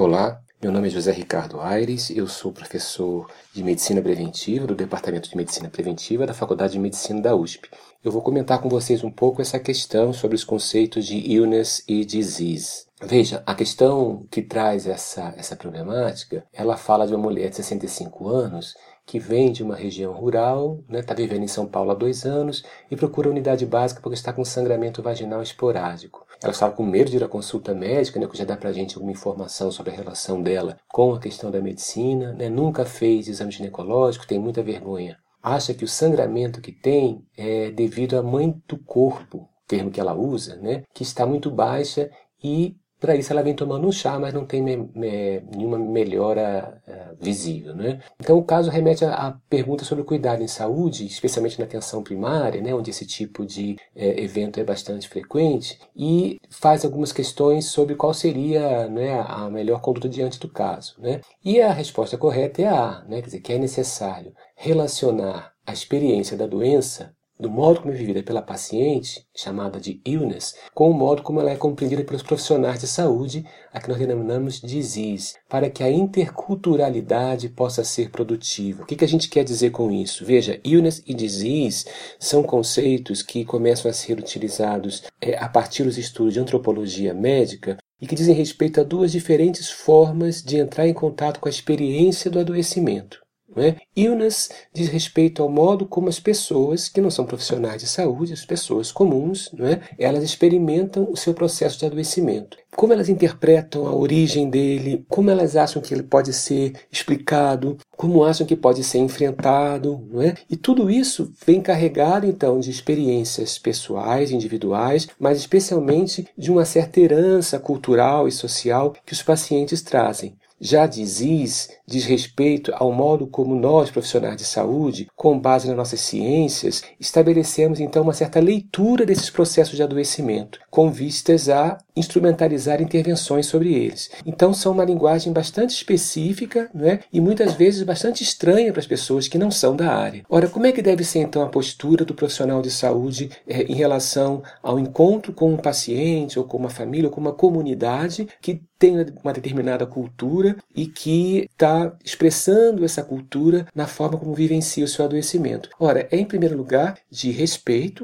Olá, meu nome é José Ricardo Aires, eu sou professor de Medicina Preventiva do Departamento de Medicina Preventiva da Faculdade de Medicina da USP. Eu vou comentar com vocês um pouco essa questão sobre os conceitos de illness e disease. Veja, a questão que traz essa problemática, ela fala de uma mulher de 65 anos que vem de uma região rural, está vivendo em São Paulo há 2 anos e procura a unidade básica porque está com sangramento vaginal esporádico. Ela estava com medo de ir à consulta médica, que já dá pra gente alguma informação sobre a relação dela com a questão da medicina, nunca fez exame ginecológico, tem muita vergonha. Acha que o sangramento que tem é devido à mãe do corpo, termo que ela usa, que está muito baixa e para isso ela vem tomando um chá, mas não tem nenhuma melhora visível. Então o caso remete à pergunta sobre o cuidado em saúde, especialmente na atenção primária, onde esse tipo de evento é bastante frequente, e faz algumas questões sobre qual seria a melhor conduta diante do caso. E a resposta correta é a A, quer dizer, que é necessário relacionar a experiência da doença do modo como é vivida pela paciente, chamada de illness, com o modo como ela é compreendida pelos profissionais de saúde, a que nós denominamos disease, para que a interculturalidade possa ser produtiva. O que a gente quer dizer com isso? Veja, illness e disease são conceitos que começam a ser utilizados a partir dos estudos de antropologia médica e que dizem respeito a 2 diferentes formas de entrar em contato com a experiência do adoecimento. Illness diz respeito ao modo como as pessoas que não são profissionais de saúde, as pessoas comuns, elas experimentam o seu processo de adoecimento. Como elas interpretam a origem dele, como elas acham que ele pode ser explicado, como acham que pode ser enfrentado. E tudo isso vem carregado, então, de experiências pessoais, individuais, mas especialmente de uma certa herança cultural e social que os pacientes trazem. Já disease diz respeito ao modo como nós, profissionais de saúde, com base nas nossas ciências, estabelecemos então uma certa leitura desses processos de adoecimento, com vistas a instrumentalizar intervenções sobre eles. Então são uma linguagem bastante específica, e muitas vezes bastante estranha para as pessoas que não são da área. Ora, como é que deve ser então a postura do profissional de saúde em relação ao encontro com um paciente, ou com uma família, ou com uma comunidade que tem uma determinada cultura e que está expressando essa cultura na forma como vivencia o seu adoecimento? Ora, é em primeiro lugar de respeito,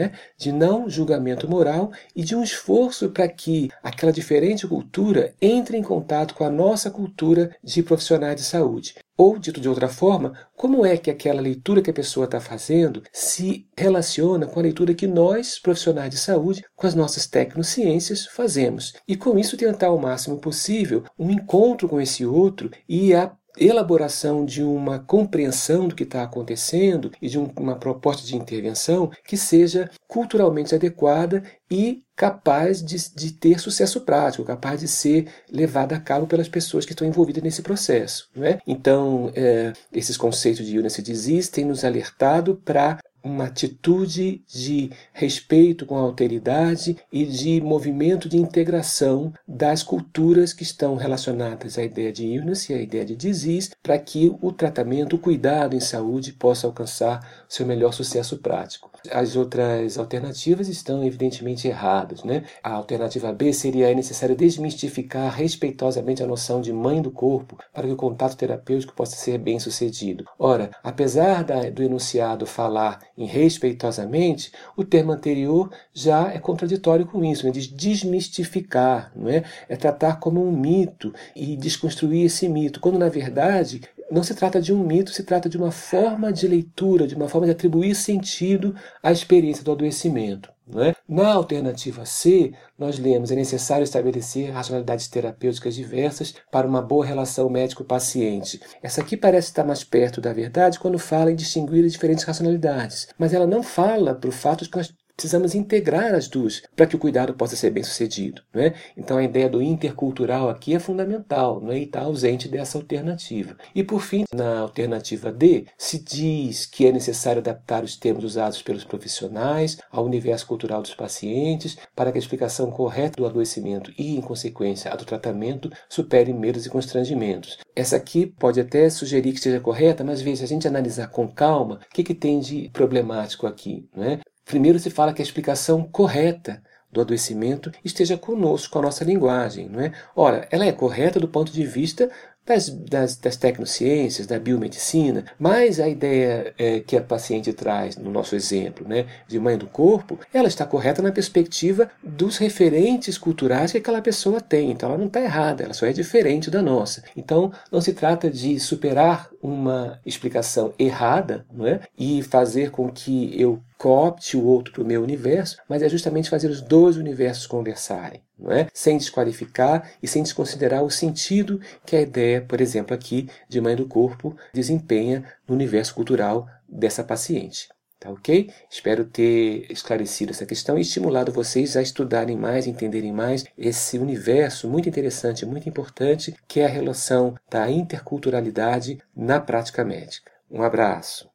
de não julgamento moral e de um esforço para que aquela diferente cultura entre em contato com a nossa cultura de profissionais de saúde. Ou, dito de outra forma, como é que aquela leitura que a pessoa está fazendo se relaciona com a leitura que nós, profissionais de saúde, com as nossas tecnociências, fazemos. E com isso tentar ao máximo possível um encontro com esse outro e a elaboração de uma compreensão do que está acontecendo e de uma proposta de intervenção que seja culturalmente adequada e capaz de ter sucesso prático, capaz de ser levada a cabo pelas pessoas que estão envolvidas nesse processo. Então, esses conceitos de illness e disease têm nos alertado para uma atitude de respeito com a alteridade e de movimento de integração das culturas que estão relacionadas à ideia de illness e à ideia de disease, para que o tratamento, o cuidado em saúde possa alcançar seu melhor sucesso prático. As outras alternativas estão evidentemente erradas. A alternativa B seria: é necessário desmistificar respeitosamente a noção de mãe do corpo para que o contato terapêutico possa ser bem sucedido. Ora, apesar do enunciado falar em respeitosamente, o termo anterior já é contraditório com isso, diz desmistificar, é tratar como um mito e desconstruir esse mito, quando na verdade não se trata de um mito, se trata de uma forma de leitura, de uma forma de atribuir sentido à experiência do adoecimento. Na alternativa C, nós lemos: é necessário estabelecer racionalidades terapêuticas diversas para uma boa relação médico-paciente. Essa aqui parece estar mais perto da verdade quando fala em distinguir as diferentes racionalidades, mas ela não fala para o fato de que nós precisamos integrar as duas para que o cuidado possa ser bem sucedido. Então a ideia do intercultural aqui é fundamental, e está ausente dessa alternativa. E por fim, na alternativa D, se diz que é necessário adaptar os termos usados pelos profissionais ao universo cultural dos pacientes para que a explicação correta do adoecimento e, em consequência, a do tratamento supere medos e constrangimentos. Essa aqui pode até sugerir que esteja correta, mas veja, se a gente analisar com calma, o que tem de problemático aqui? Primeiro se fala que a explicação correta do adoecimento esteja conosco, com a nossa linguagem, não é? Ora, ela é correta do ponto de vista das tecnociências, da biomedicina, mas a ideia que a paciente traz no nosso exemplo, né, de mãe do corpo, ela está correta na perspectiva dos referentes culturais que aquela pessoa tem. Então ela não está errada, ela só é diferente da nossa. Então não se trata de superar uma explicação errada, não é? E fazer com que eu coopte o outro para o meu universo, mas é justamente fazer os dois universos conversarem, não é? Sem desqualificar e sem desconsiderar o sentido que a ideia, por exemplo, aqui de mãe do corpo desempenha no universo cultural dessa paciente. Tá ok? Espero ter esclarecido essa questão e estimulado vocês a estudarem mais, entenderem mais esse universo muito interessante, muito importante, que é a relação da interculturalidade na prática médica. Um abraço.